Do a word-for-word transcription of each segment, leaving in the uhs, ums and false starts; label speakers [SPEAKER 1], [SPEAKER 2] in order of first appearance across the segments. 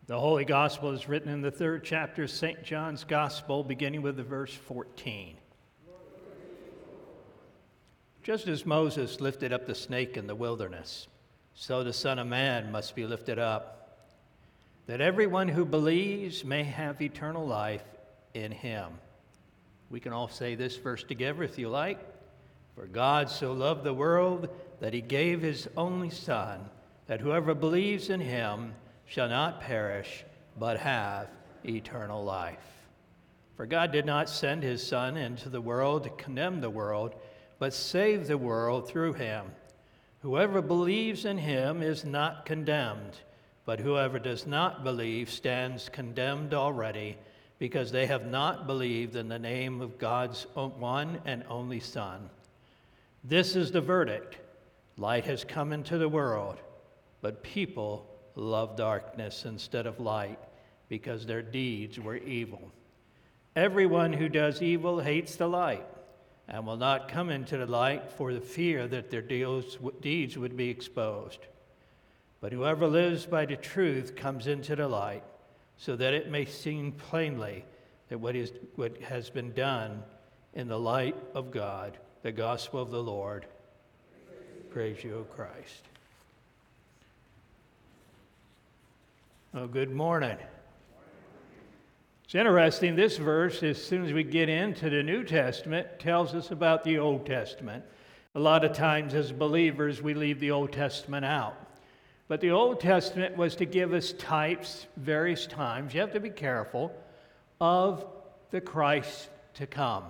[SPEAKER 1] The Holy Gospel is written in the third chapter of Saint John's Gospel, beginning with the verse fourteen. Just as Moses lifted up the snake in the wilderness, so the Son of Man must be lifted up, that everyone who believes may have eternal life in him. We can all say this verse together if you like. For God so loved the world that he gave his only Son, that whoever believes in him shall not perish, but have eternal life. For God did not send his Son into the world to condemn the world, but save the world through him. Whoever believes in him is not condemned, but whoever does not believe stands condemned already, because they have not believed in the name of God's one and only Son. This is the verdict. Light has come into the world, but people love darkness instead of light, because their deeds were evil. Everyone who does evil hates the light, and will not come into the light for the fear that their deeds would be exposed. But whoever lives by the truth comes into the light, so that it may seem plainly that what is what has been done in the light of God. The gospel of the Lord. Praise you, O Christ. Oh, good morning. It's interesting, this verse, as soon as we get into the New Testament, tells us about the Old Testament. A lot of times as believers, we leave the Old Testament out. But the Old Testament was to give us types, various times, you have to be careful, of the Christ to come.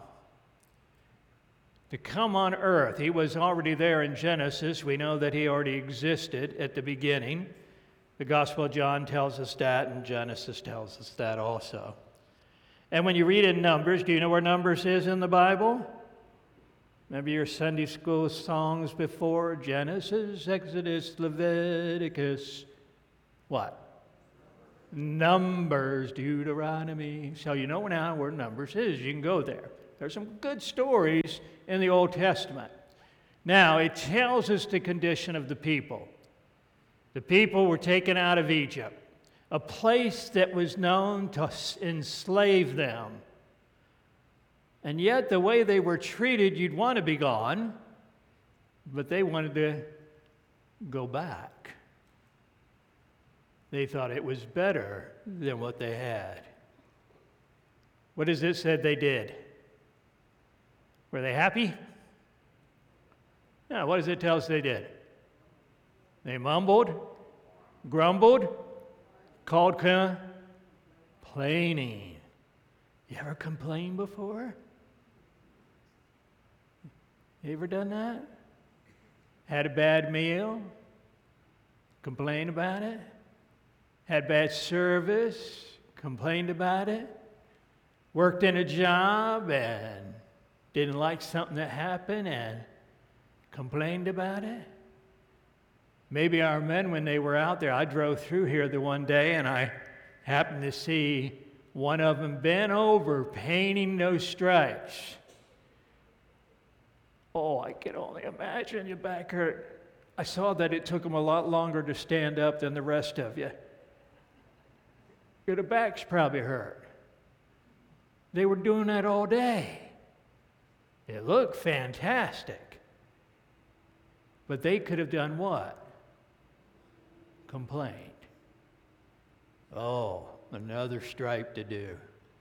[SPEAKER 1] To come on earth. He was already there in Genesis. We know that he already existed at the beginning. The Gospel of John tells us that, and Genesis tells us that also. And when you read in Numbers, do you know where Numbers is in the Bible? Maybe your Sunday school songs before, Genesis, Exodus, Leviticus, what? Numbers, Deuteronomy. So you know now where Numbers is. You can go there. There's some good stories in the Old Testament. Now, it tells us the condition of the people. The people were taken out of Egypt, a place that was known to enslave them. And yet, the way they were treated, you'd want to be gone, but they wanted to go back. They thought it was better than what they had. What does it say they did? Were they happy? No, what does it tell us they did? They mumbled, grumbled, called complaining. You ever complained before? You ever done that? Had a bad meal? Complained about it? Had bad service? Complained about it? Worked in a job and didn't like something that happened and complained about it? Maybe our men, when they were out there, I drove through here the one day and I happened to see one of them bent over painting those stripes. Oh, I can only imagine your back hurt. I saw that it took them a lot longer to stand up than the rest of you. Your back's probably hurt. They were doing that all day. It looked fantastic. But they could have done what? Complained. Oh, another stripe to do.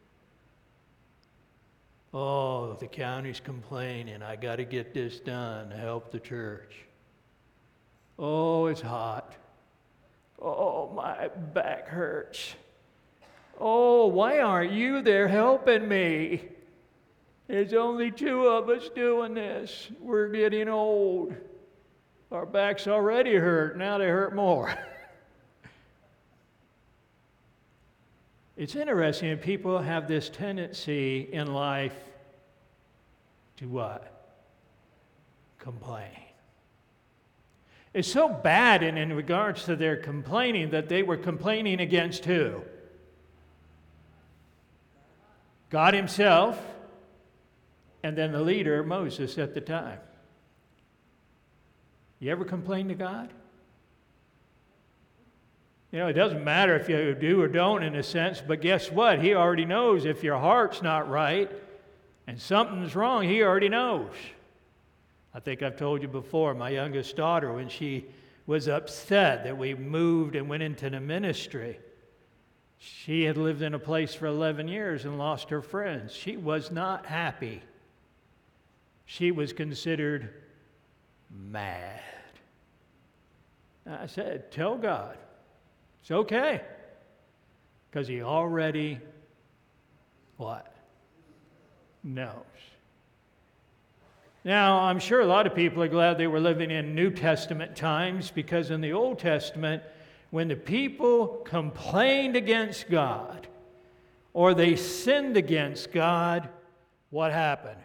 [SPEAKER 1] Oh, the county's complaining. I got to get this done to help the church. Oh, it's hot. Oh, my back hurts. Oh, why aren't you there helping me? There's only two of us doing this. We're getting old. Our backs already hurt. Now they hurt more. It's interesting that people have this tendency in life to what? Complain. It's so bad in, in regards to their complaining that they were complaining against who? God himself, and then the leader, Moses, at the time. You ever complain to God? You know, it doesn't matter if you do or don't in a sense, but guess what? He already knows if your heart's not right and something's wrong, he already knows. I think I've told you before, my youngest daughter, when she was upset that we moved and went into the ministry, she had lived in a place for eleven years and lost her friends. She was not happy. She was considered mad. I said, tell God. It's okay. Because he already, what? Knows. Now, I'm sure a lot of people are glad they were living in New Testament times, because in the Old Testament, when the people complained against God or they sinned against God, what happened?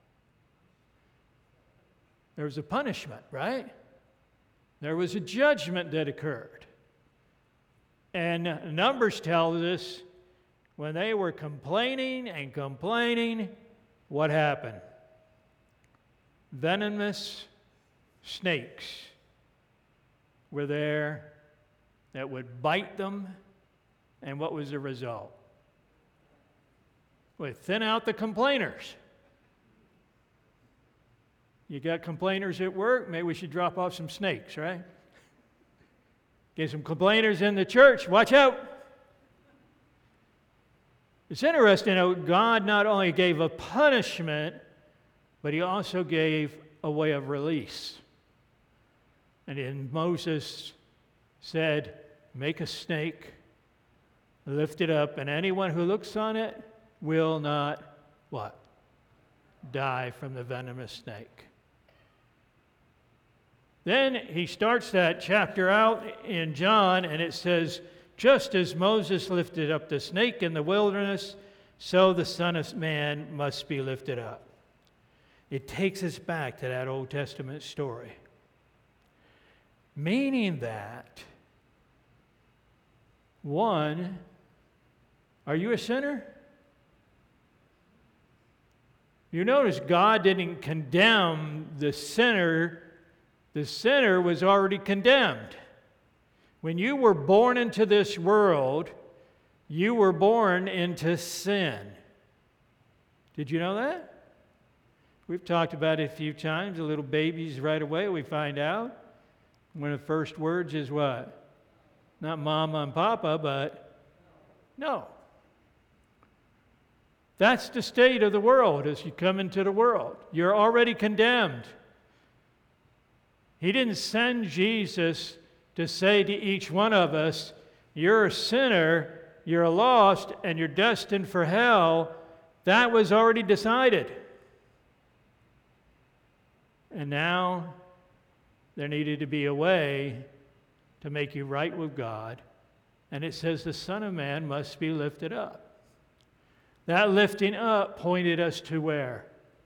[SPEAKER 1] There was a punishment, right? There was a judgment that occurred. And Numbers tells us when they were complaining and complaining, what happened? Venomous snakes were there that would bite them. And what was the result? Well, thin out the complainers. You got complainers at work, maybe we should drop off some snakes, right? Get some complainers in the church, watch out. It's interesting, you know, God not only gave a punishment, but he also gave a way of release. And then Moses said, make a snake, lift it up, and anyone who looks on it will not, what? Die from the venomous snake. Then he starts that chapter out in John, and it says, just as Moses lifted up the snake in the wilderness, so the Son of Man must be lifted up. It takes us back to that Old Testament story. Meaning that, one, are you a sinner? You notice God didn't condemn the sinner. The sinner was already condemned. When you were born into this world, you were born into sin. Did you know that? We've talked about it a few times. The little babies, right away, we find out. One of the first words is what? Not mama and papa, but no. That's the state of the world as you come into the world. You're already condemned. He didn't send Jesus to say to each one of us, you're a sinner, you're lost, and you're destined for hell. That was already decided. And now there needed to be a way to make you right with God. And it says the Son of Man must be lifted up. That lifting up pointed us to where?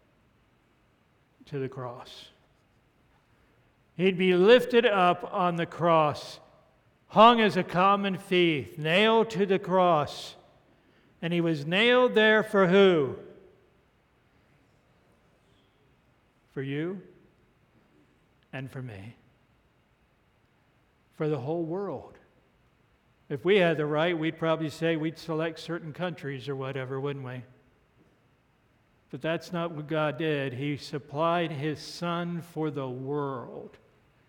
[SPEAKER 1] To the cross. He'd be lifted up on the cross, hung as a common thief, nailed to the cross. And he was nailed there for who? For you and for me. For the whole world. If we had the right, we'd probably say we'd select certain countries or whatever, wouldn't we? But that's not what God did. He supplied his Son for the world.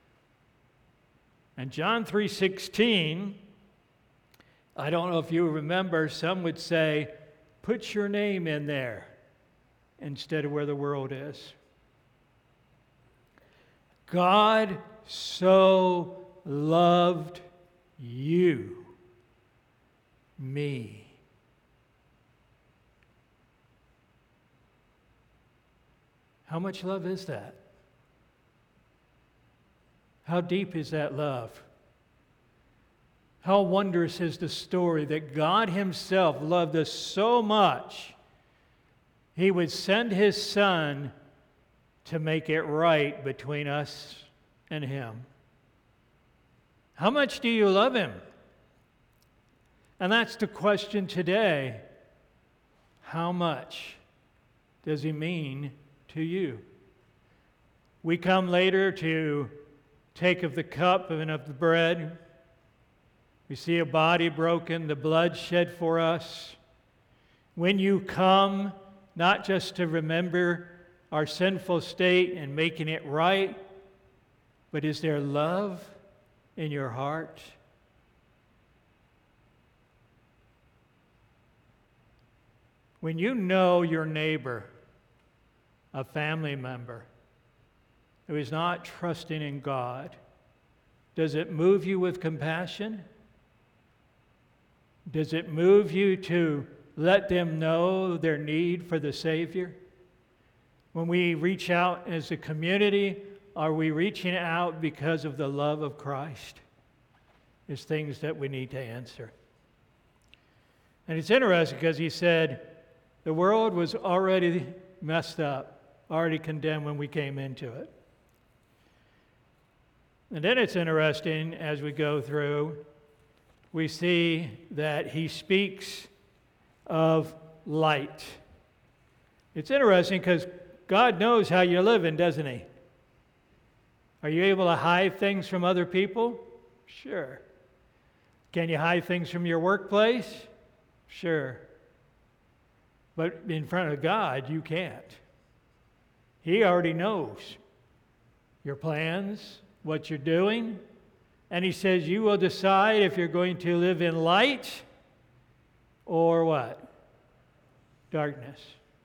[SPEAKER 1] And John three sixteen, I don't know if you remember, some would say, put your name in there instead of where the world is. God so loved you, me. How much love is that? How deep is that love? How wondrous is the story that God himself loved us so much, he would send his Son to make it right between us and him. How much do you love him? And that's the question today. How much does he mean to you? We come later to take of the cup and of the bread. We see a body broken, the blood shed for us. When you come, not just to remember our sinful state and making it right, but is there love in your heart? When you know your neighbor, a family member, who is not trusting in God, does it move you with compassion? Does it move you to let them know their need for the Savior? When we reach out as a community, are we reaching out because of the love of Christ? It's things that we need to answer. And it's interesting because he said the world was already messed up, already condemned when we came into it. And then it's interesting as we go through, we see that he speaks of light. It's interesting because God knows how you're living, doesn't he? Are you able to hide things from other people? Sure. Can you hide things from your workplace? Sure. But in front of God, you can't. He already knows your plans, what you're doing, and he says you will decide if you're going to live in light or what? Darkness.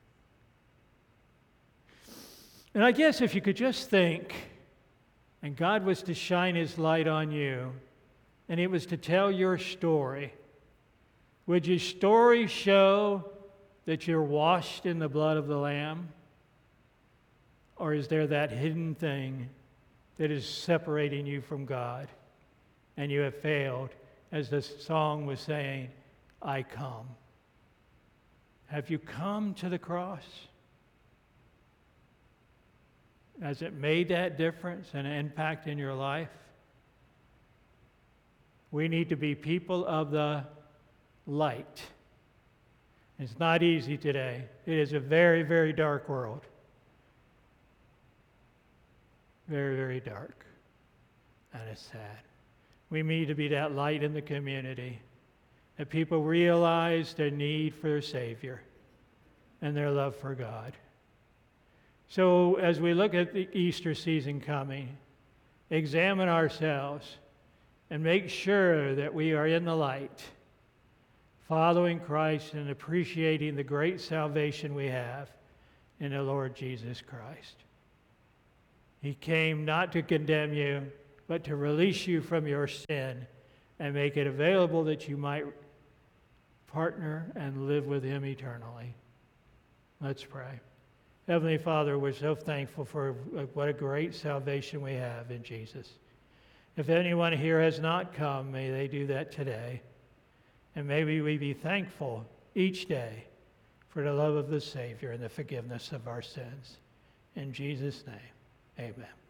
[SPEAKER 1] And I guess if you could just think, and God was to shine his light on you, and it was to tell your story, would your story show that you're washed in the blood of the Lamb? Or is there that hidden thing that is separating you from God, and you have failed, as the song was saying, I come? Have you come to the cross? Has it made that difference and impact in your life? We need to be people of the light. It's not easy today. It is a very, very dark world. Very, very dark. And it's sad. We need to be that light in the community, that people realize their need for a Savior and their love for God. So as we look at the Easter season coming, examine ourselves and make sure that we are in the light, following Christ and appreciating the great salvation we have in the Lord Jesus Christ. He came not to condemn you, but to release you from your sin and make it available that you might partner and live with him eternally. Let's pray. Heavenly Father, we're so thankful for what a great salvation we have in Jesus. If anyone here has not come, may they do that today. And may we be thankful each day for the love of the Savior and the forgiveness of our sins. In Jesus' name, amen.